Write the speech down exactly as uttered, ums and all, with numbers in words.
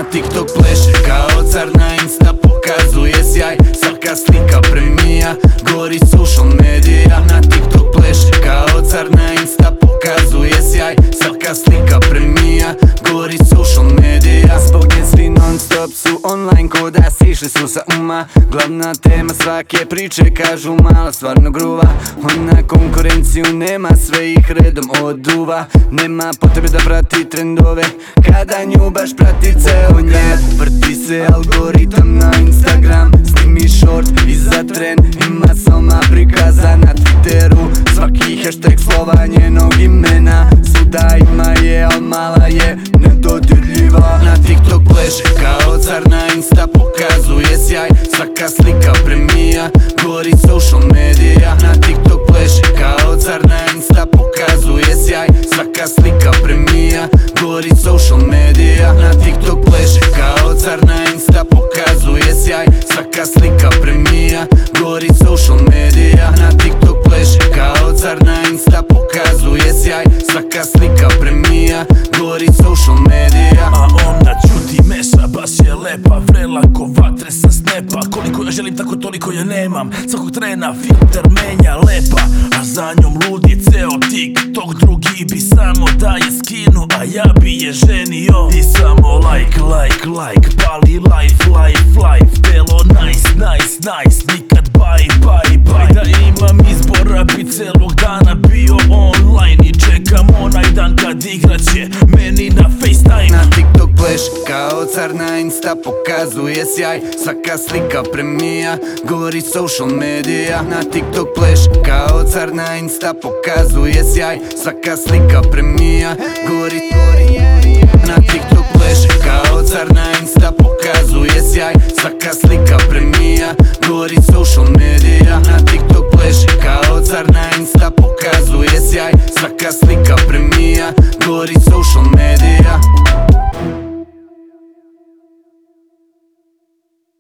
Na TikTok pleše kao car, na Insta pokazuje sjaj. Svaka slika premija, gori social medija. Na TikTok pleše kao car, na Insta pokazuje sjaj. Svaka slika premija, gori social medija. Zbog nje svi non stop su online ko da sišli su sa uma. Glavna tema svake priče kažu mala stvarno gruva. Ona konkurenciju nema, sve ih redom oduva. Nema potrebe da prati trendove kada nju baš prati ceo grad. Vrti se algoritam na Instagram, snimi short i za tren ima sama prikaza. Na Twitteru svaki hashtag slova njenog imena. Svuda ima je, al mala je nedodirljiva. Na TikTok pleše kao car, na Insta pokazuje sjaj. Svaka slika premija, gori social medija. Na TikTok pleše kao car, na Insta pokazuje sjaj. Svaka slika premija, gori social medija. Na TikTok pleše kao car, na Insta pokazuje sjaj. Svaka slika premija, gori social medija. Na TikTok pleše kao car, na Insta pokazuje sjaj. Svaka slika premija, gori social medija. A ona čuti meša, baš je lepa, vrela ko vatre sa snepa. Koliko ja želim, tako toliko je nemam. Svakog trena filter menja lepa, a za njom ludi ceo TikTok. Drugi bi samo da je skinu, a ja bi je ženio. I samo like, like, like, pali life, life, life. Delo nice, nice, nice, nikad bye, bye, bye. Da imam izbora, bi celog dana bio online. I čekam onaj dan kad igraće meni na FaceTime. Na TikTok pleše kao car, na Insta pokazuje sjaj. Svaka slika premija, gori social medija. Na TikTok pleše kao car, na Insta pokazuje sjaj. Svaka slika premija, gori, gori. Na TikTok pleše kao car, na Insta pokazuje sjaj. Svaka slika premija, gori social medija. Na TikTok pleše kao car, na Insta pokazuje sjaj. Svaka slika premija,